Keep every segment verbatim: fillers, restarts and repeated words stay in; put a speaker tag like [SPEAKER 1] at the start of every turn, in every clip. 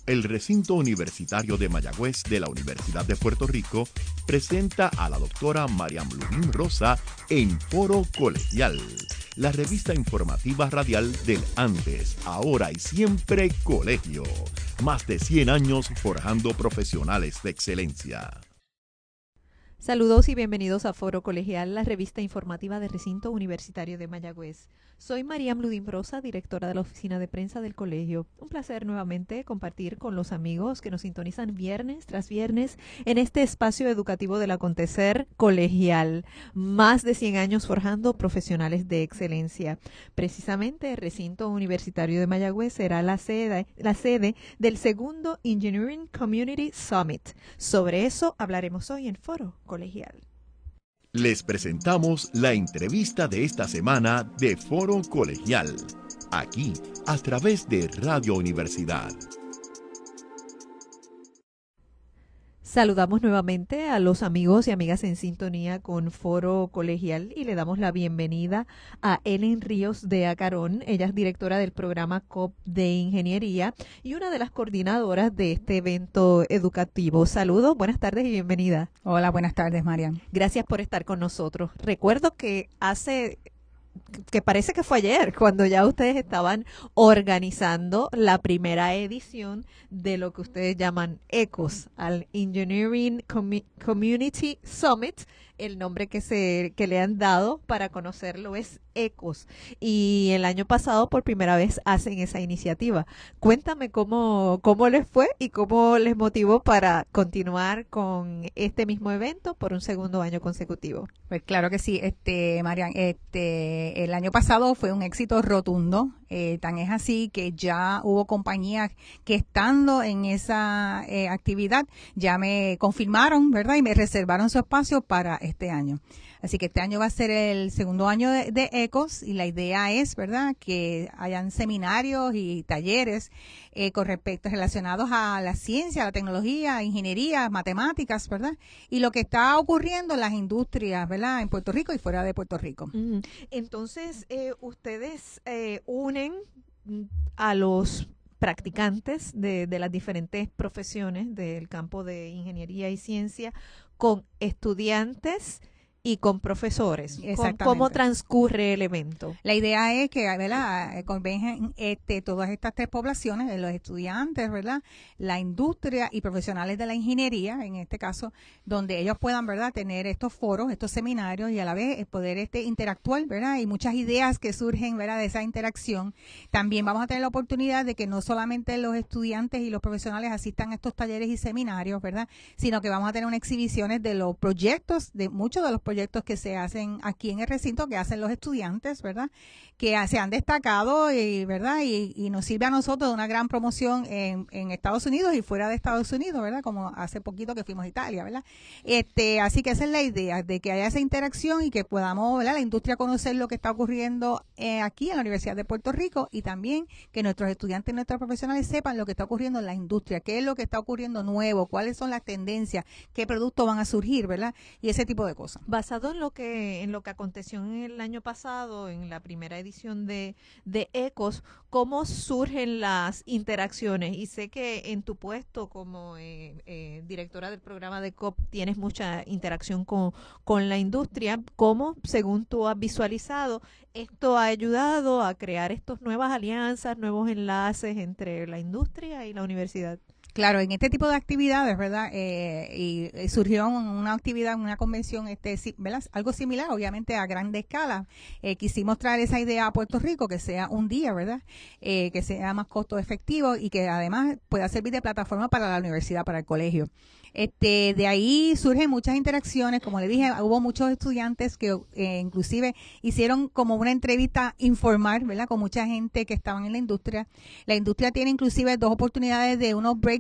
[SPEAKER 1] El recinto universitario de Mayagüez de la Universidad de Puerto Rico presenta a la doctora Mariam Ludín Rosa en Foro Colegial, la revista informativa radial del antes, ahora y siempre colegio. Más de cien años forjando profesionales de excelencia.
[SPEAKER 2] Saludos y bienvenidos a Foro Colegial, la revista informativa del Recinto Universitario de Mayagüez. Soy Mariam Ludín Rosa, directora de la oficina de prensa del colegio. Un placer nuevamente compartir con los amigos que nos sintonizan viernes tras viernes en este espacio educativo del acontecer colegial. Más de cien años forjando profesionales de excelencia. Precisamente el Recinto Universitario de Mayagüez será la sede, la sede del segundo Engineering Community Summit. Sobre eso hablaremos hoy en Foro Colegial.
[SPEAKER 1] Les presentamos la entrevista de esta semana de Foro Colegial, aquí a través de Radio Universidad.
[SPEAKER 2] Saludamos nuevamente a los amigos y amigas en sintonía con Foro Colegial y le damos la bienvenida a Ellen Ríos de Acarón. Ella es directora del programa C O P de Ingeniería y una de las coordinadoras de este evento educativo. Saludos, buenas tardes y bienvenida.
[SPEAKER 3] Hola, buenas tardes, Mariam.
[SPEAKER 2] Gracias por estar con nosotros. Recuerdo que hace... que parece que fue ayer, cuando ya ustedes estaban organizando la primera edición de lo que ustedes llaman ECOS, al Engineering Com- Community Summit. El nombre que se que le han dado para conocerlo es ECOS. Y el año pasado por primera vez hacen esa iniciativa. Cuéntame cómo, cómo les fue y cómo les motivó para continuar con este mismo evento por un segundo año consecutivo.
[SPEAKER 3] Pues claro que sí, este Marian, este el año pasado fue un éxito rotundo, eh, tan es así que ya hubo compañías que estando en esa eh, actividad ya me confirmaron, ¿verdad? Y me reservaron su espacio para este año. Así que este año va a ser el segundo año de, de ECOS y la idea es, ¿verdad?, que hayan seminarios y talleres eh, con respecto relacionados a la ciencia, la tecnología, ingeniería, matemáticas, ¿verdad? Y lo que está ocurriendo en las industrias, ¿verdad?, en Puerto Rico y fuera de Puerto Rico.
[SPEAKER 2] Mm. Entonces, eh, ustedes eh, unen a los practicantes de, de las diferentes profesiones del campo de ingeniería y ciencia con estudiantes y con profesores.
[SPEAKER 3] Exactamente.
[SPEAKER 2] ¿Cómo transcurre el evento?
[SPEAKER 3] La idea es que, ¿verdad?, convengan este, todas estas tres poblaciones, los estudiantes, ¿verdad?, la industria y profesionales de la ingeniería, en este caso, donde ellos puedan, ¿verdad?, tener estos foros, estos seminarios y a la vez poder este, interactuar, ¿verdad?, y muchas ideas que surgen, ¿verdad?, de esa interacción. También vamos a tener la oportunidad de que no solamente los estudiantes y los profesionales asistan a estos talleres y seminarios, ¿verdad?, sino que vamos a tener unas exhibiciones de los proyectos, de muchos de los proyectos que se hacen aquí en el recinto, que hacen los estudiantes, ¿verdad?, que se han destacado y, ¿verdad?, y, y nos sirve a nosotros de una gran promoción en, en Estados Unidos y fuera de Estados Unidos, ¿verdad?, como hace poquito que fuimos a Italia, ¿verdad? Este, así que esa es la idea, de que haya esa interacción y que podamos, ¿verdad?, la industria conocer lo que está ocurriendo eh, aquí en la Universidad de Puerto Rico y también que nuestros estudiantes y nuestros profesionales sepan lo que está ocurriendo en la industria, qué es lo que está ocurriendo nuevo, cuáles son las tendencias, qué productos van a surgir, ¿verdad?, y ese tipo de cosas.
[SPEAKER 2] Basado en lo que en lo que aconteció en el año pasado, en la primera edición de, de ECOS, ¿cómo surgen las interacciones? Y sé que en tu puesto como eh, eh, directora del programa de C O P tienes mucha interacción con, con la industria. ¿Cómo, según tú has visualizado, esto ha ayudado a crear estas nuevas alianzas, nuevos enlaces entre la industria y la universidad?
[SPEAKER 3] Claro, en este tipo de actividades, ¿verdad? Eh, y, y surgió una actividad, una convención, este, ¿verdad?, algo similar, obviamente a grande escala. Eh, quisimos traer esa idea a Puerto Rico, que sea un día, ¿verdad?, eh, que sea más costo efectivo y que además pueda servir de plataforma para la universidad, para el colegio. Este, de ahí surgen muchas interacciones, como le dije, hubo muchos estudiantes que eh, inclusive hicieron como una entrevista informal, ¿verdad?, con mucha gente que estaban en la industria. La industria tiene inclusive dos oportunidades de unos breaks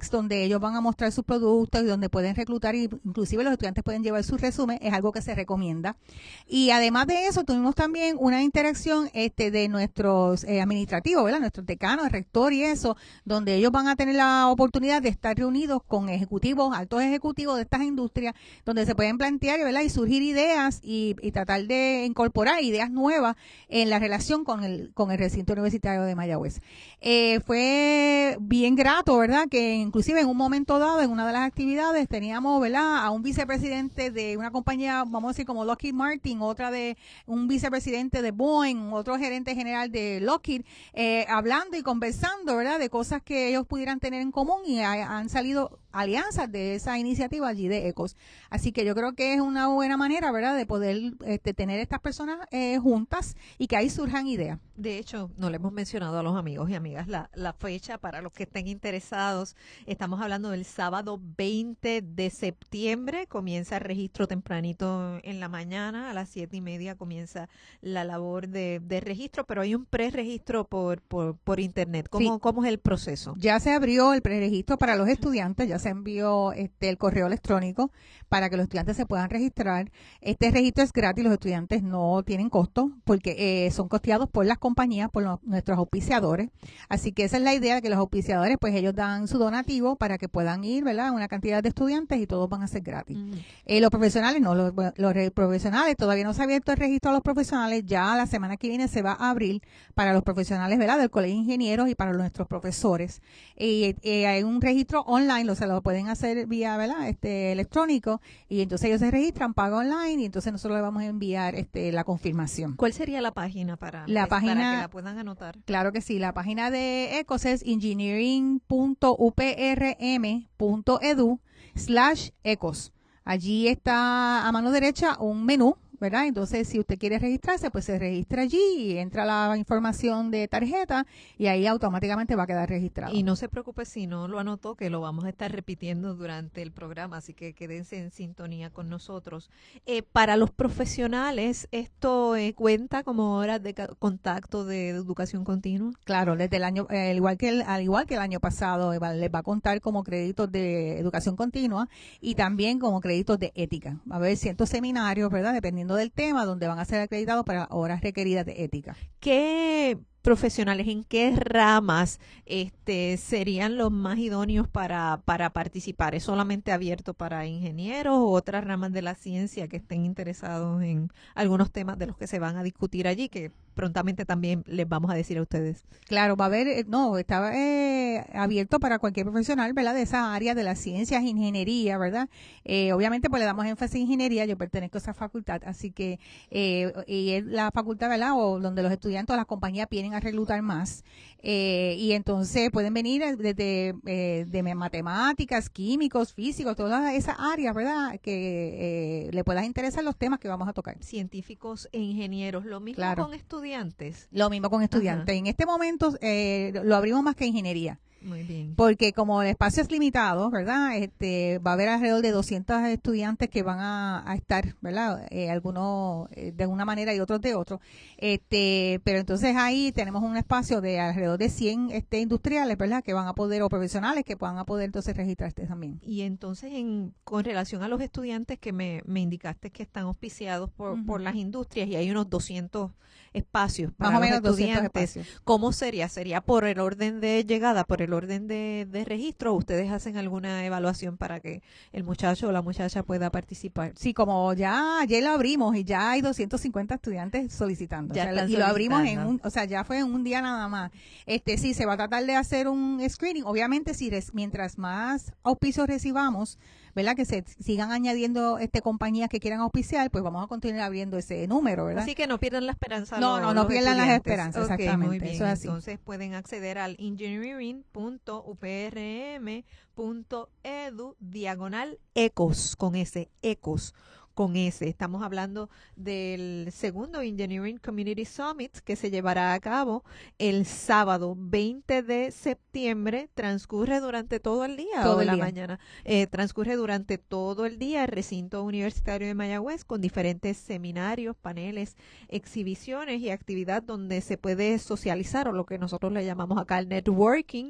[SPEAKER 3] X donde ellos van a mostrar sus productos y donde pueden reclutar y inclusive los estudiantes pueden llevar su resumen, es algo que se recomienda. Y además de eso, tuvimos también una interacción este de nuestros eh, administrativos, ¿verdad? Nuestros decanos, el rector y eso, donde ellos van a tener la oportunidad de estar reunidos con ejecutivos, altos ejecutivos de estas industrias, donde se pueden plantear, ¿verdad? Y surgir ideas y, y tratar de incorporar ideas nuevas en la relación con el, con el recinto universitario de Mayagüez. Eh, fue bien grato, ¿verdad? Que inclusive en un momento dado, en una de las actividades, teníamos, ¿verdad? A un vicepresidente de una compañía, vamos a decir como Lockheed Martin, otra de un vicepresidente de Boeing, otro gerente general de Lockheed, eh, hablando y conversando, ¿verdad? De cosas que ellos pudieran tener en común y ha, han salido alianzas de esa iniciativa allí de ECOS. Así que yo creo que es una buena manera, ¿verdad?, de poder este, tener estas personas eh, juntas y que ahí surjan ideas.
[SPEAKER 2] De hecho, no le hemos mencionado a los amigos y amigas la, la fecha para los que estén interesados. Estamos hablando del sábado veinte de septiembre. Comienza el registro tempranito en la mañana. A las siete y media comienza la labor de, de registro, pero hay un preregistro por, por, por internet. ¿Cómo, sí. ¿Cómo es el proceso?
[SPEAKER 3] Ya se abrió el preregistro para los estudiantes, ya se envió este el correo electrónico para que los estudiantes se puedan registrar. Este registro es gratis, los estudiantes no tienen costo porque eh, son costeados por las compañías, por los, nuestros auspiciadores. Así que esa es la idea, de que los auspiciadores, pues ellos dan su donativo para que puedan ir, ¿verdad?, una cantidad de estudiantes y todos van a ser gratis. Mm. Eh, los profesionales no, los, los profesionales, todavía no se ha abierto el registro a los profesionales, ya la semana que viene se va a abrir para los profesionales, ¿verdad?, del Colegio de Ingenieros y para nuestros profesores. Y eh, hay un registro online, o sea, lo pueden hacer vía, ¿verdad?, este electrónico, y entonces ellos se registran, pagan online y entonces nosotros les vamos a enviar este la confirmación.
[SPEAKER 2] ¿Cuál sería la página para,
[SPEAKER 3] la
[SPEAKER 2] es,
[SPEAKER 3] página,
[SPEAKER 2] para que la puedan anotar?
[SPEAKER 3] Claro que sí, la página de ECOS es engineering punto u p r m punto e d u slash ECOS. Allí está a mano derecha un menú, ¿verdad? Entonces, si usted quiere registrarse, pues se registra allí y entra la información de tarjeta y ahí automáticamente va a quedar registrado.
[SPEAKER 2] Y no se preocupe si no lo anotó, que lo vamos a estar repitiendo durante el programa, así que quédense en sintonía con nosotros. Eh, para los profesionales, ¿esto eh, cuenta como horas de contacto de educación continua?
[SPEAKER 3] Claro, desde el año, eh, al igual que el, al igual que el año pasado, eh, les va a contar como créditos de educación continua y también como créditos de ética. Va a haber cientos seminarios, ¿verdad?, dependiendo del tema, donde van a ser acreditados para horas requeridas de ética.
[SPEAKER 2] ¿Qué profesionales, en qué ramas este serían los más idóneos para, para participar? ¿Es solamente abierto para ingenieros o otras ramas de la ciencia que estén interesados en algunos temas de los que se van a discutir allí, que prontamente también les vamos a decir a ustedes?
[SPEAKER 3] Claro, va a haber, no, está eh, abierto para cualquier profesional, ¿verdad?, de esa área de las ciencias, ingeniería, ¿verdad? Eh, obviamente, pues le damos énfasis en ingeniería, yo pertenezco a esa facultad, así que, eh, y es la facultad, ¿verdad?, o donde los estudiantes o las compañías vienen a reclutar más, eh, y entonces pueden venir desde eh, de matemáticas, químicos, físicos, todas esas áreas, ¿verdad?, que eh, le puedan interesar los temas que vamos a tocar.
[SPEAKER 2] Científicos e ingenieros, lo mismo
[SPEAKER 3] claro.
[SPEAKER 2] con estudiantes.
[SPEAKER 3] Lo mismo con estudiantes. Ajá. En este momento eh, lo abrimos más que ingeniería.
[SPEAKER 2] Muy bien.
[SPEAKER 3] Porque como el espacio es limitado, ¿verdad? Este, va a haber alrededor de doscientos estudiantes que van a, a estar, ¿verdad? Eh, algunos eh, de una manera y otros de otro. Este, pero entonces ahí tenemos un espacio de alrededor de cien este, industriales, ¿verdad?, que van a poder, o profesionales que van a poder entonces registrarse también.
[SPEAKER 2] Y entonces, en con relación a los estudiantes que me, me indicaste que están auspiciados por, uh-huh. por las industrias, y hay unos doscientos espacios para
[SPEAKER 3] más o
[SPEAKER 2] los
[SPEAKER 3] menos
[SPEAKER 2] estudiantes, ¿cómo sería? ¿Sería por el orden de llegada, por el orden de, de registro? ¿Ustedes hacen alguna evaluación para que el muchacho o la muchacha pueda participar?
[SPEAKER 3] Sí, como ya ayer lo abrimos y ya hay doscientos cincuenta estudiantes solicitando.
[SPEAKER 2] Ya
[SPEAKER 3] o sea, y lo abrimos en un, o sea, ya fue en un día nada más. Este, sí, se va a tratar de hacer un screening. Obviamente, si res, mientras más auspicios recibamos, ¿verdad?, que se sigan añadiendo este compañías que quieran auspiciar, pues vamos a continuar abriendo ese número, ¿verdad?
[SPEAKER 2] Así que no pierdan la esperanza.
[SPEAKER 3] No, no, no pierdan las esperanzas,
[SPEAKER 2] okay,
[SPEAKER 3] exactamente.
[SPEAKER 2] Muy bien.
[SPEAKER 3] Eso es así.
[SPEAKER 2] Entonces pueden acceder al engineering punto u p r m punto e d u diagonal ECOS, con ese ECOS. Con ese. Estamos hablando del segundo Engineering Community Summit que se llevará a cabo el sábado veinte de septiembre. Transcurre durante todo el día
[SPEAKER 3] todo
[SPEAKER 2] o
[SPEAKER 3] el
[SPEAKER 2] la
[SPEAKER 3] día.
[SPEAKER 2] mañana. Eh, transcurre durante todo el día el recinto universitario de Mayagüez con diferentes seminarios, paneles, exhibiciones y actividad donde se puede socializar, o lo que nosotros le llamamos acá el networking,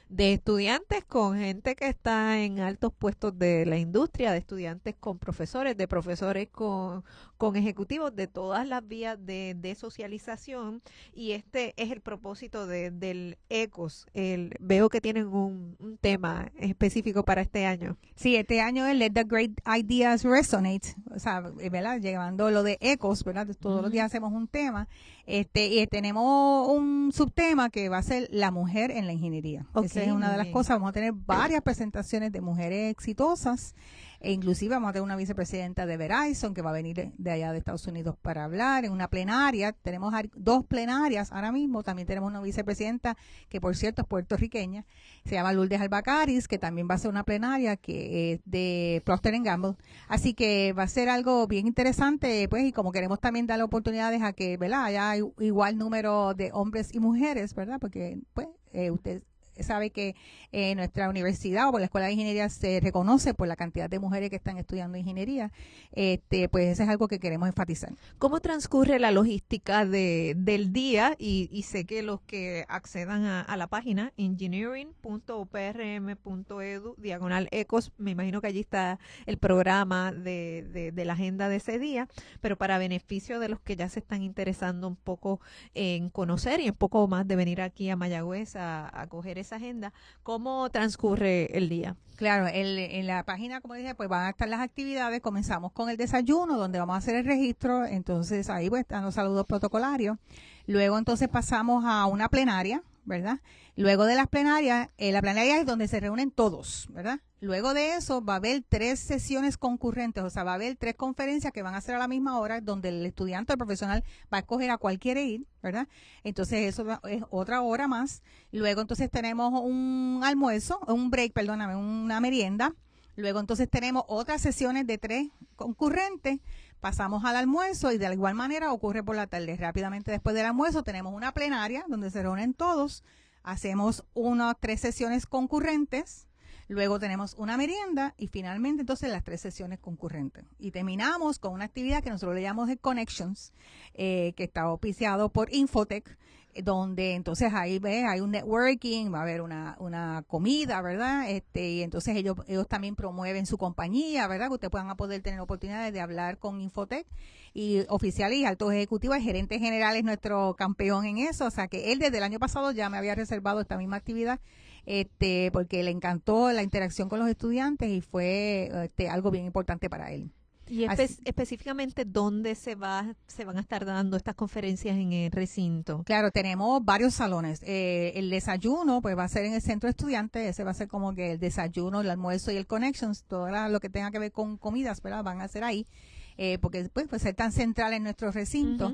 [SPEAKER 2] de estudiantes con gente que está en altos puestos de la industria, de estudiantes con profesores, de profesores con, con ejecutivos, de todas las vías de, de socialización, y este es el propósito de, del ECOS. El, veo que tienen un, un tema específico para este año.
[SPEAKER 3] Sí, este año es Let the Great Ideas Resonate, o sea, ¿verdad? Llevando lo de ECOS, ¿verdad? Todos uh-huh. los días hacemos un tema, este, y tenemos un subtema que va a ser la mujer en la ingeniería. Okay, esa es una de las bien. cosas. Vamos a tener varias presentaciones de mujeres exitosas, e inclusive vamos a tener una vicepresidenta de Verizon que va a venir de allá de Estados Unidos para hablar en una plenaria. Tenemos dos plenarias ahora mismo. También tenemos una vicepresidenta que, por cierto, es puertorriqueña, se llama Lourdes Albacaris, que también va a ser una plenaria que es de Procter and Gamble. Así que va a ser algo bien interesante, pues, y como queremos también dar oportunidades a que, ¿verdad?, haya igual número de hombres y mujeres, ¿verdad? Porque, pues, eh, usted sabe que eh, nuestra universidad o por la Escuela de Ingeniería se reconoce por la cantidad de mujeres que están estudiando ingeniería, este, pues eso es algo que queremos enfatizar.
[SPEAKER 2] ¿Cómo transcurre la logística de, del día? Y, y sé que los que accedan a, a la página engineering punto p r m punto e d u diagonal ecos, me imagino que allí está el programa de, de, de la agenda de ese día, pero para beneficio de los que ya se están interesando un poco en conocer y un poco más de venir aquí a Mayagüez a, a coger esa agenda, ¿cómo transcurre el día?
[SPEAKER 3] Claro, el, en la página, como dije, pues van a estar las actividades. Comenzamos con el desayuno, donde vamos a hacer el registro. Entonces, ahí pues están los saludos protocolarios. Luego, entonces, pasamos a una plenaria, ¿verdad? Luego de las plenarias, eh, la plenaria es donde se reúnen todos, ¿verdad? Luego de eso va a haber tres sesiones concurrentes, o sea, va a haber tres conferencias que van a ser a la misma hora, donde el estudiante o el profesional va a escoger a cuál quiere ir, ¿verdad? Entonces eso es otra hora más. Luego entonces tenemos un almuerzo, un break, perdóname, una merienda. Luego entonces tenemos otras sesiones de tres concurrentes. Pasamos al almuerzo y de igual manera ocurre por la tarde. Rápidamente después del almuerzo tenemos una plenaria donde se reúnen todos. Hacemos unas tres sesiones concurrentes. Luego tenemos una merienda y finalmente entonces las tres sesiones concurrentes. Y terminamos con una actividad que nosotros le llamamos de Connections, eh, que está auspiciado por Infotech, donde entonces ahí ve, hay un networking, va a haber una, una comida, ¿verdad? Este, y entonces ellos, ellos también promueven su compañía, ¿verdad? Que ustedes puedan poder tener oportunidades de hablar con Infotech, y oficiales y altos ejecutivos. El gerente general es nuestro campeón en eso, o sea que él desde el año pasado ya me había reservado esta misma actividad, este, porque le encantó la interacción con los estudiantes y fue este, algo bien importante para él.
[SPEAKER 2] Y espe- específicamente, ¿dónde se va se van a estar dando estas conferencias en el recinto?
[SPEAKER 3] Claro, tenemos varios salones. Eh, el desayuno, pues va a ser en el centro de estudiantes. Ese va a ser como que el desayuno, el almuerzo y el Connections. Todo la, lo que tenga que ver con comidas, ¿verdad? Van a ser ahí. Eh, porque pues, pues ser tan central en nuestro recinto. Uh-huh.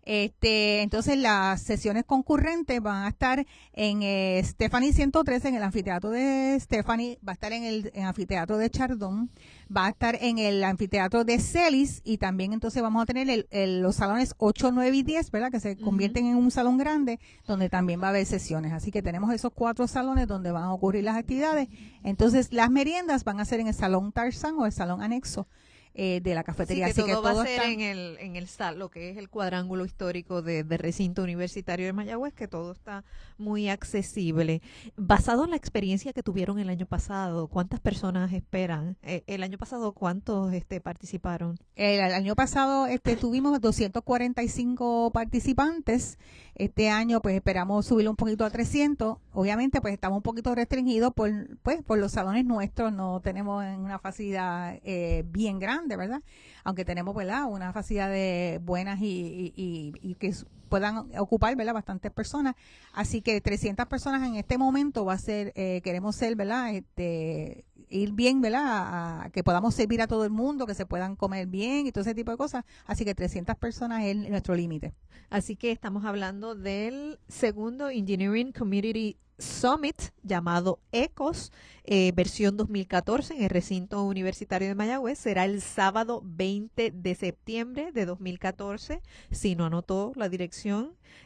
[SPEAKER 3] Este, entonces las sesiones concurrentes van a estar en eh, Stephanie ciento trece, en el anfiteatro de Stephanie, va a estar en el en anfiteatro de Chardón, va a estar en el anfiteatro de Celis, y también entonces vamos a tener el, el, los salones ocho, nueve y diez, ¿verdad? Que se convierten uh-huh. en un salón grande donde también va a haber sesiones. Así que tenemos esos cuatro salones donde van a ocurrir las actividades. Entonces las meriendas van a ser en el salón Tarzán o el salón anexo Eh, de la cafetería.
[SPEAKER 2] Sí, que
[SPEAKER 3] así
[SPEAKER 2] todo
[SPEAKER 3] que
[SPEAKER 2] va
[SPEAKER 3] todo
[SPEAKER 2] a ser
[SPEAKER 3] está
[SPEAKER 2] en el en el sal, lo que es el cuadrángulo histórico de, de recinto universitario de Mayagüez, que todo está muy accesible. Basado en la experiencia que tuvieron el año pasado, ¿cuántas personas esperan? Eh, el año pasado, ¿cuántos este participaron?
[SPEAKER 3] El, el año pasado este tuvimos doscientos cuarenta y cinco participantes. Este año pues esperamos subirlo un poquito a trescientos. Obviamente pues estamos un poquito restringidos por pues por los salones nuestros, no tenemos una facilidad eh, bien grande, de verdad, aunque tenemos, ¿verdad?, unas facilidades buenas y, y, y, y que puedan ocupar, ¿verdad?, bastantes personas. Así que trescientas personas en este momento va a ser, eh, queremos ser, ¿verdad?, este, ir bien, ¿verdad?, a, a que podamos servir a todo el mundo, que se puedan comer bien y todo ese tipo de cosas. Así que trescientas personas es nuestro límite.
[SPEAKER 2] Así que estamos hablando del segundo Engineering Community Summit, llamado ECOS, eh, versión dos mil catorce, en el recinto universitario de Mayagüez. Será el sábado veinte de septiembre de dos mil catorce. Si no anotó la dirección,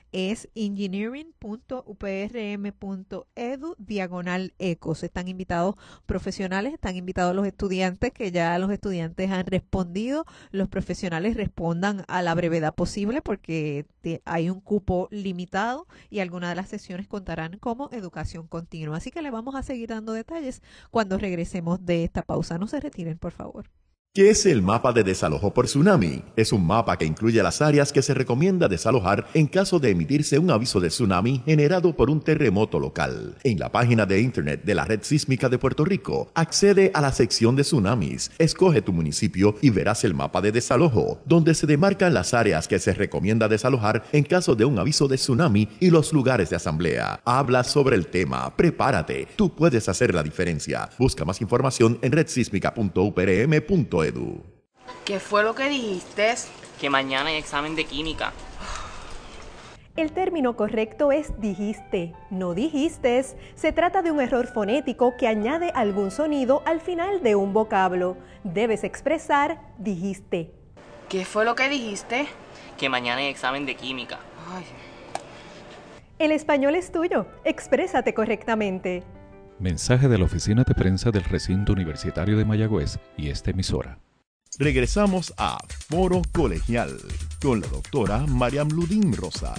[SPEAKER 2] es engineering punto u p r m punto e d u diagonal ecos. Están invitados profesionales, están invitados los estudiantes, que ya los estudiantes han respondido. Los profesionales respondan a la brevedad posible porque te, hay un cupo limitado y algunas de las sesiones contarán como educación continua. Así que le vamos a seguir dando detalles cuando regresemos de esta pausa. No se retiren, por favor.
[SPEAKER 1] ¿Qué es el mapa de desalojo por tsunami? Es un mapa que incluye las áreas que se recomienda desalojar en caso de emitirse un aviso de tsunami generado por un terremoto local. En la página de internet de la Red Sísmica de Puerto Rico, accede a la sección de tsunamis, escoge tu municipio y verás el mapa de desalojo, donde se demarcan las áreas que se recomienda desalojar en caso de un aviso de tsunami y los lugares de asamblea. Habla sobre el tema, prepárate, tú puedes hacer la diferencia. Busca más información en red sísmica punto u p r m punto e d u.
[SPEAKER 4] ¿Qué fue lo que dijiste?
[SPEAKER 5] Que mañana hay examen de química.
[SPEAKER 6] El término correcto es dijiste, no dijistes. Se trata de un error fonético que añade algún sonido al final de un vocablo. Debes expresar dijiste.
[SPEAKER 4] ¿Qué fue lo que dijiste?
[SPEAKER 5] Que mañana hay examen de química.
[SPEAKER 4] Ay.
[SPEAKER 6] El español es tuyo. Exprésate correctamente.
[SPEAKER 7] Mensaje de la Oficina de Prensa del Recinto Universitario de Mayagüez y esta emisora.
[SPEAKER 1] Regresamos a Foro Colegial con la doctora Mariam Ludín Rosa.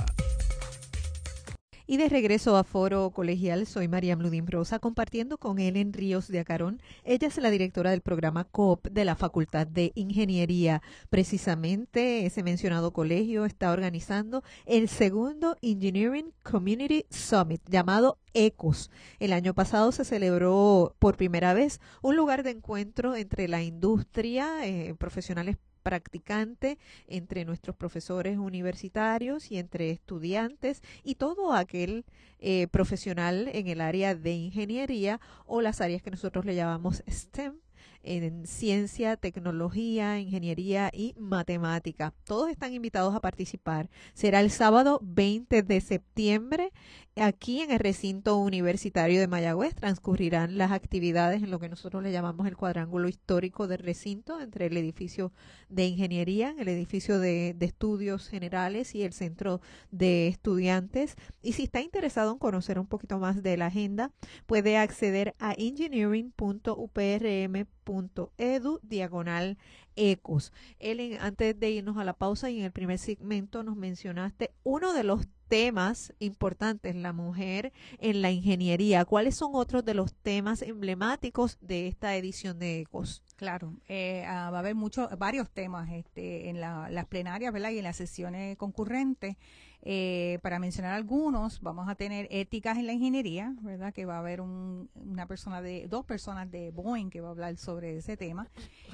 [SPEAKER 2] Y de regreso a Foro Colegial, soy Mariam Ludín Rosa, compartiendo con Ellen Ríos de Acarón. Ella es la directora del programa C O P de la Facultad de Ingeniería. Precisamente ese mencionado colegio está organizando el segundo Engineering Community Summit, llamado ECOS. El año pasado se celebró por primera vez un lugar de encuentro entre la industria, eh, profesionales practicante, entre nuestros profesores universitarios y entre estudiantes y todo aquel eh, profesional en el área de ingeniería o las áreas que nosotros le llamamos STEM, en ciencia, tecnología, ingeniería y matemática. Todos están invitados a participar. Será el sábado veinte de septiembre aquí en el recinto universitario de Mayagüez. Transcurrirán las actividades en lo que nosotros le llamamos el cuadrángulo histórico del recinto, entre el edificio de ingeniería, el edificio de, de estudios generales y el centro de estudiantes. Y si está interesado en conocer un poquito más de la agenda, puede acceder a engineering punto u p r m punto e d u diagonal ecos. Ellen, antes de irnos a la pausa y en el primer segmento nos mencionaste uno de los temas importantes, la mujer en la ingeniería. ¿Cuáles son otros de los temas emblemáticos de esta edición de ECOS?
[SPEAKER 3] Claro, eh, uh, va a haber muchos, varios temas este, en la, las plenarias, ¿verdad? Y en las sesiones concurrentes. Eh, para mencionar algunos, vamos a tener éticas en la ingeniería, ¿verdad? Que va a haber un, una persona de, dos personas de Boeing que va a hablar sobre ese tema.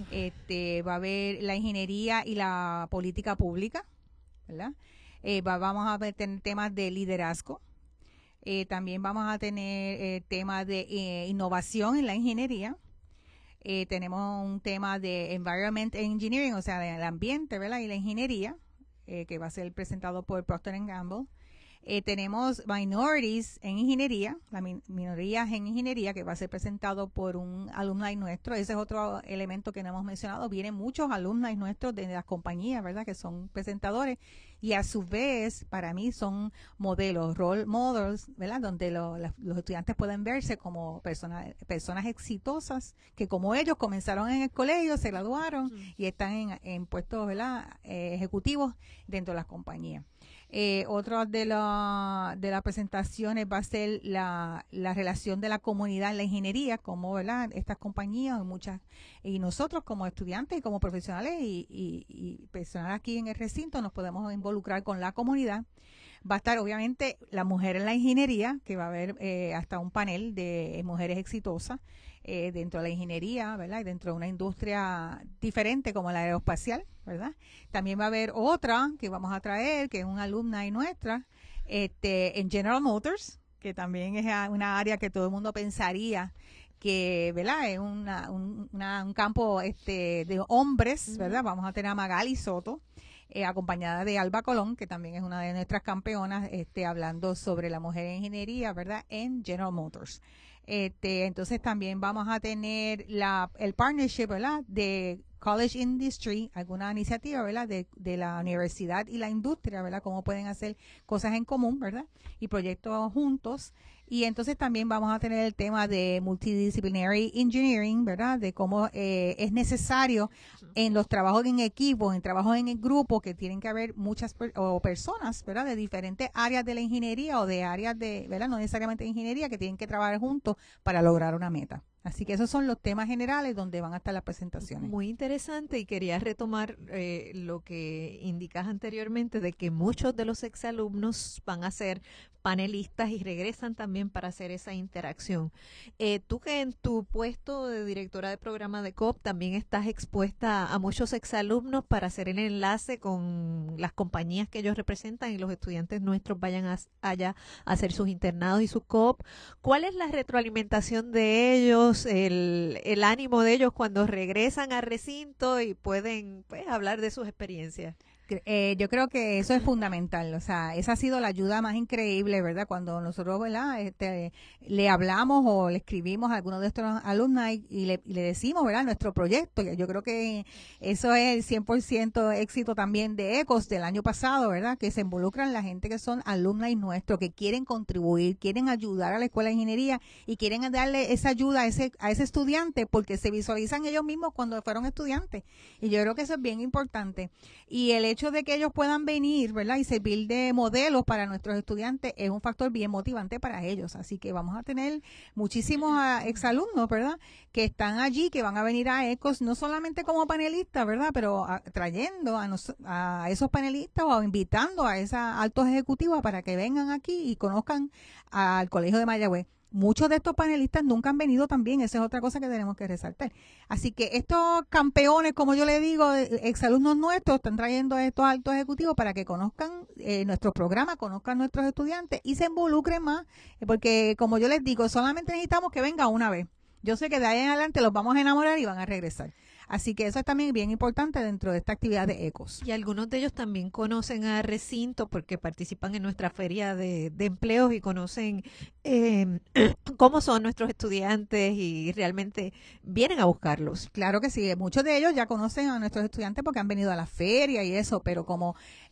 [SPEAKER 3] Este, va a haber la ingeniería y la política pública, ¿verdad? Eh, va, vamos a ver, tener temas de liderazgo. Eh, también vamos a tener eh, temas de eh, innovación en la ingeniería. Eh, tenemos un tema de Environment Engineering, o sea, del ambiente, ¿verdad? Y la ingeniería, eh, que va a ser presentado por Procter and Gamble. Eh, tenemos Minorities en Ingeniería, las min minorías en Ingeniería, que va a ser presentado por un alumni nuestro. Ese es otro elemento que no hemos mencionado. Vienen muchos alumni nuestros de las compañías, ¿verdad?, que son presentadores y a su vez, para mí, son modelos, role models, ¿verdad?, donde lo, la, los estudiantes pueden verse como personas, personas exitosas que como ellos comenzaron en el colegio, se graduaron uh-huh. y están en, en puestos, ¿verdad?, eh, ejecutivos dentro de las compañías. Eh, otro de, la, de las presentaciones va a ser la, la relación de la comunidad en la ingeniería, como, ¿verdad?, estas compañías y muchas y nosotros como estudiantes y como profesionales y, y, y personal aquí en el recinto nos podemos involucrar con la comunidad. Va a estar obviamente la mujer en la ingeniería, que va a haber eh, hasta un panel de mujeres exitosas eh, dentro de la ingeniería, ¿verdad? Y dentro de una industria diferente como la aeroespacial, ¿verdad? También va a haber otra que vamos a traer, que es una alumna y nuestra, este, en General Motors, que también es una área que todo el mundo pensaría que, ¿verdad?, es una, un, una, un campo este, de hombres, ¿verdad? Vamos a tener a Magali Soto, Eh, acompañada de Alba Colón, que también es una de nuestras campeonas, este, hablando sobre la mujer en ingeniería, ¿verdad?, en General Motors. Este, entonces también vamos a tener la, el partnership, ¿verdad?, de college industry, alguna iniciativa, ¿verdad? De, de la universidad y la industria, ¿verdad? Cómo pueden hacer cosas en común, ¿verdad? Y proyectos juntos. Y entonces también vamos a tener el tema de multidisciplinary engineering, ¿verdad? De cómo eh, es necesario en los trabajos en equipo, en trabajos en el grupo, que tienen que haber muchas per o personas, ¿verdad? De diferentes áreas de la ingeniería o de áreas de, ¿verdad? No necesariamente de ingeniería, que tienen que trabajar juntos para lograr una meta. Así que esos son los temas generales donde van a estar las presentaciones.
[SPEAKER 2] Muy interesante, y quería retomar eh, lo que indicas anteriormente de que muchos de los exalumnos van a ser panelistas y regresan también para hacer esa interacción. Eh, tú que en tu puesto de directora de programa de C O P también estás expuesta a muchos exalumnos para hacer el enlace con las compañías que ellos representan y los estudiantes nuestros vayan a, allá a hacer sus internados y sus C O P. ¿Cuál es la retroalimentación de ellos, el, el ánimo de ellos cuando regresan al recinto y pueden pues, hablar de sus experiencias?
[SPEAKER 3] Eh, yo creo que eso es fundamental, o sea, esa ha sido la ayuda más increíble, ¿verdad? Cuando nosotros, ¿verdad? Este, le hablamos o le escribimos a algunos de nuestros alumnos y le, y le decimos, ¿verdad? Nuestro proyecto, yo creo que eso es el cien por ciento éxito también de ECOS del año pasado, ¿verdad? Que se involucran la gente que son alumnos nuestros, que quieren contribuir, quieren ayudar a la Escuela de Ingeniería y quieren darle esa ayuda a ese, a ese estudiante porque se visualizan ellos mismos cuando fueron estudiantes. Y yo creo que eso es bien importante. Y el hecho de que ellos puedan venir, ¿verdad? Y servir de modelos para nuestros estudiantes es un factor bien motivante para ellos. Así que vamos a tener muchísimos uh, exalumnos, ¿verdad? Que están allí, que van a venir a ECOS, no solamente como panelistas, ¿verdad? Pero uh, trayendo a, nos, a esos panelistas o invitando a esos altos ejecutivos para que vengan aquí y conozcan al Colegio de Mayagüez. Muchos de estos panelistas nunca han venido también, esa es otra cosa que tenemos que resaltar. Así que estos campeones, como yo le digo, exalumnos nuestros, están trayendo a estos altos ejecutivos para que conozcan eh, nuestro programa, conozcan nuestros estudiantes y se involucren más, porque como yo les digo, solamente necesitamos que venga una vez. Yo sé que de ahí en adelante los vamos a enamorar y van a regresar. Así que eso es también bien importante dentro de esta actividad de ECOS.
[SPEAKER 2] Y algunos de ellos también conocen a Recinto porque participan en nuestra feria de, de empleos y conocen eh, cómo son nuestros estudiantes y realmente vienen a buscarlos.
[SPEAKER 3] Claro que sí, muchos de ellos ya conocen a nuestros estudiantes porque han venido a la feria y eso, pero como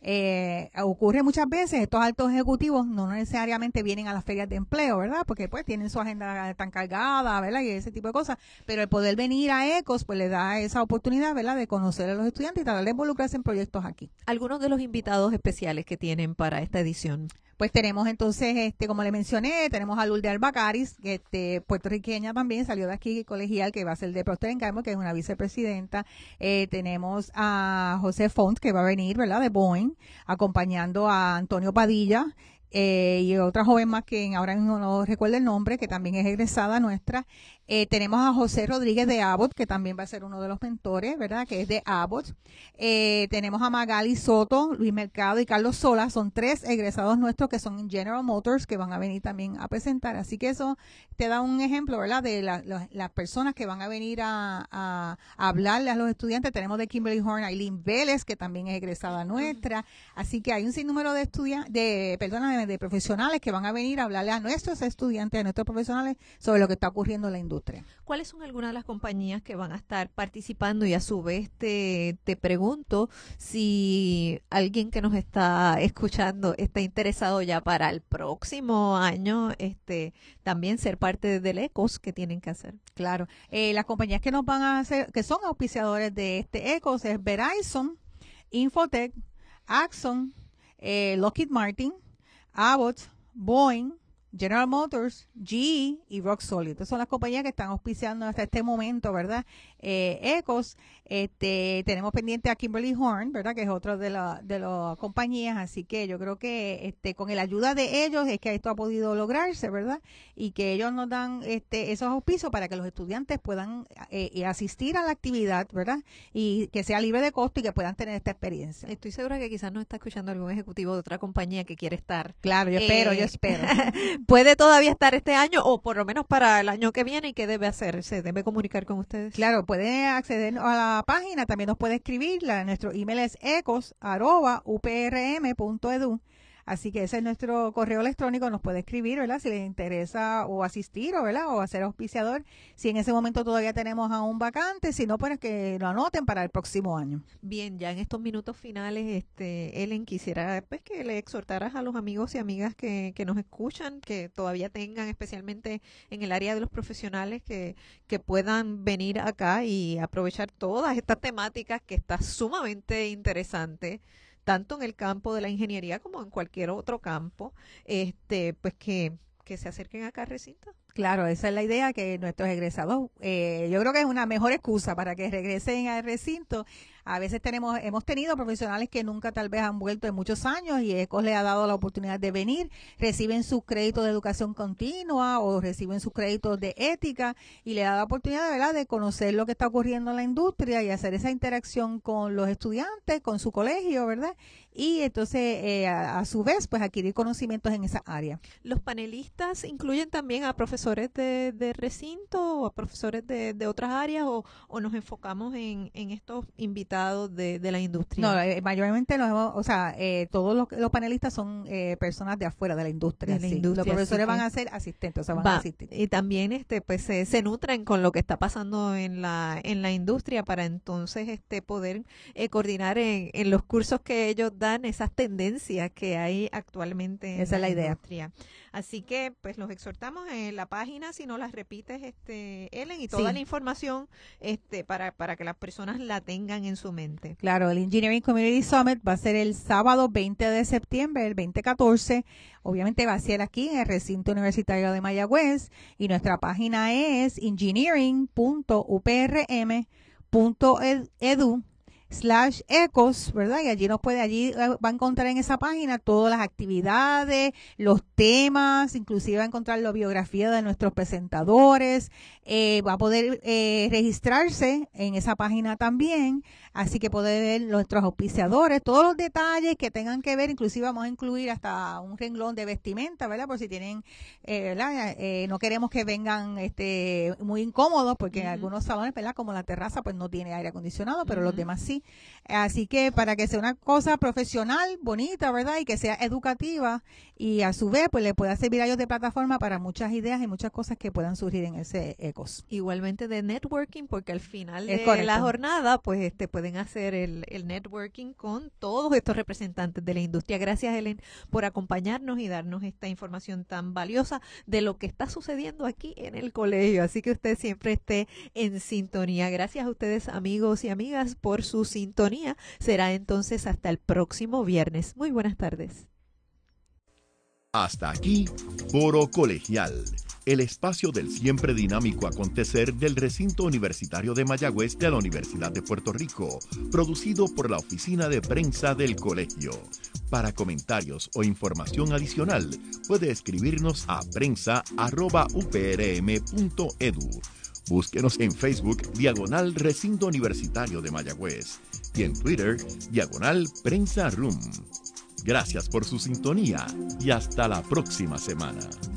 [SPEAKER 3] eh, ocurre muchas veces, estos altos ejecutivos no necesariamente vienen a las ferias de empleo, ¿verdad? Porque pues tienen su agenda tan cargada, ¿verdad? Y ese tipo de cosas, pero el poder venir a ECOS pues le da esa oportunidad, ¿verdad?, de conocer a los estudiantes y tratar de involucrarse en proyectos aquí.
[SPEAKER 2] Algunos de los invitados especiales que tienen para esta edición.
[SPEAKER 3] Pues tenemos entonces, este, como le mencioné, tenemos a Lourdes Albacaris, que este, puertorriqueña también, salió de aquí colegial, que va a ser de Procter and Gamble, que es una vicepresidenta. Eh, tenemos a José Font, que va a venir, ¿verdad?, de Boeing, acompañando a Antonio Padilla, Eh, y otra joven más que ahora mismo no recuerdo el nombre, que también es egresada nuestra. Eh, tenemos a José Rodríguez de Abbott, que también va a ser uno de los mentores, ¿verdad?, que es de Abbott. Eh, tenemos a Magali Soto, Luis Mercado y Carlos Sola, son tres egresados nuestros que son en General Motors, que van a venir también a presentar. Así que eso te da un ejemplo, ¿verdad?, de la, la, las personas que van a venir a, a, a hablarle a los estudiantes. Tenemos de Kimberly Horn a Eileen Vélez, que también es egresada nuestra. Así que hay un sinnúmero de estudiantes, de, perdóname, de profesionales que van a venir a hablarle a nuestros estudiantes, a nuestros profesionales, sobre lo que está ocurriendo en la industria.
[SPEAKER 2] ¿Cuáles son algunas de las compañías que van a estar participando? Y a su vez te, te pregunto si alguien que nos está escuchando está interesado ya para el próximo año este también ser parte del ECOS, ¿qué tienen que hacer?
[SPEAKER 3] Claro, eh, las compañías que nos van a hacer, que son auspiciadores de este ECOS es Verizon, Infotech, Axon, eh, Lockheed Martin, Abbott, Boeing, General Motors, G E y Rock Solid. Estas son las compañías que están auspiciando hasta este momento, ¿verdad? Eh, ECOS, este, tenemos pendiente a Kimberly Horn, ¿verdad?, que es otra de las de las compañías. Así que yo creo que este, con la ayuda de ellos es que esto ha podido lograrse, ¿verdad? Y que ellos nos dan este, esos auspicios para que los estudiantes puedan eh, asistir a la actividad, ¿verdad? Y que sea libre de costo y que puedan tener esta experiencia.
[SPEAKER 2] Estoy segura que quizás nos está escuchando algún ejecutivo de otra compañía que quiere estar.
[SPEAKER 3] Claro, yo espero,
[SPEAKER 2] eh,
[SPEAKER 3] yo espero.
[SPEAKER 2] Puede todavía estar este año o por lo menos para el año que viene. ¿Y qué debe hacer? ¿Se debe comunicar con ustedes?
[SPEAKER 3] Claro, puede acceder a la página, también nos puede escribir, la, nuestro email es ecos arroba u p r m punto e d u. Así que ese es nuestro correo electrónico, nos puede escribir, ¿verdad? Si les interesa o asistir, o, ¿verdad? O hacer auspiciador, si en ese momento todavía tenemos aún vacante, si no, pues que lo anoten para el próximo año.
[SPEAKER 2] Bien, ya en estos minutos finales, este, Ellen, quisiera pues que le exhortaras a los amigos y amigas que, que nos escuchan, que todavía tengan, especialmente en el área de los profesionales, que, que puedan venir acá y aprovechar todas estas temáticas que está sumamente interesante, tanto en el campo de la ingeniería como en cualquier otro campo, este, pues que, que se acerquen acá al recinto.
[SPEAKER 3] Claro, esa es la idea, que nuestros egresados, eh, yo creo que es una mejor excusa para que regresen al recinto. A veces tenemos, hemos tenido profesionales que nunca tal vez han vuelto en muchos años y ECOS le ha dado la oportunidad de venir, reciben sus créditos de educación continua o reciben sus créditos de ética y le da la oportunidad, ¿verdad?, de conocer lo que está ocurriendo en la industria y hacer esa interacción con los estudiantes, con su colegio, ¿verdad? Y entonces, eh, a, a su vez, pues adquirir conocimientos en esa área.
[SPEAKER 2] Los panelistas incluyen también a profesores de, de recinto o a profesores de, de otras áreas, o, o nos enfocamos en, en estos invitados De, de la industria.
[SPEAKER 3] No, eh, mayormente los hemos, o sea, eh, todos los, los panelistas son eh, personas de afuera de la industria.
[SPEAKER 2] De la
[SPEAKER 3] sí.
[SPEAKER 2] industria,
[SPEAKER 3] los profesores van
[SPEAKER 2] que,
[SPEAKER 3] a ser asistentes, o sea, van
[SPEAKER 2] va,
[SPEAKER 3] a asistir.
[SPEAKER 2] Y también este pues se, se nutren con lo que está pasando en la en la industria para entonces este poder eh, coordinar en, en los cursos que ellos dan esas tendencias que hay actualmente en
[SPEAKER 3] Esa
[SPEAKER 2] la,
[SPEAKER 3] es la idea.
[SPEAKER 2] industria. Así que pues los exhortamos en la página, si no las repites, este Ellen, y toda
[SPEAKER 3] Sí.
[SPEAKER 2] la información este para para que las personas la tengan en su mente.
[SPEAKER 3] Claro, el Engineering Community Summit va a ser el sábado veinte de septiembre, el veinte catorce. Obviamente va a ser aquí en el recinto universitario de Mayagüez y nuestra página es engineering punto u p r m punto edu slash ecos, ¿verdad? Y allí nos puede, allí va a encontrar en esa página todas las actividades, los temas, inclusive va a encontrar la biografía de nuestros presentadores, eh, va a poder eh, registrarse en esa página también, así que puede ver nuestros auspiciadores, todos los detalles que tengan que ver, inclusive vamos a incluir hasta un renglón de vestimenta, ¿verdad? Por si tienen, eh, ¿verdad? Eh, no queremos que vengan este muy incómodos, porque en
[SPEAKER 2] Uh-huh.
[SPEAKER 3] algunos salones, ¿verdad? Como la terraza, pues no tiene aire acondicionado, pero
[SPEAKER 2] Uh-huh.
[SPEAKER 3] los demás sí. Así que para que sea una cosa profesional, bonita, ¿verdad? Y que sea educativa y a su vez pues le pueda servir a ellos de plataforma para muchas ideas y muchas cosas que puedan surgir en ese ECOS.
[SPEAKER 2] Igualmente de networking, porque al final
[SPEAKER 3] Es
[SPEAKER 2] de
[SPEAKER 3] correcto.
[SPEAKER 2] la jornada pues este pueden hacer el, el networking con todos estos representantes de la industria. Gracias, Helen, por acompañarnos y darnos esta información tan valiosa de lo que está sucediendo aquí en el colegio. Así que usted siempre esté en sintonía. Gracias a ustedes, amigos y amigas, por su sintonía. Será entonces hasta el próximo viernes. Muy buenas tardes.
[SPEAKER 1] Hasta aquí, Foro Colegial, el espacio del siempre dinámico acontecer del recinto universitario de Mayagüez de la Universidad de Puerto Rico, producido por la Oficina de Prensa del Colegio. Para comentarios o información adicional, puede escribirnos a prensa arroba u p r m punto edu. Búsquenos en Facebook, diagonal Recinto Universitario de Mayagüez, y en Twitter, diagonal Prensa Room. Gracias por su sintonía y hasta la próxima semana.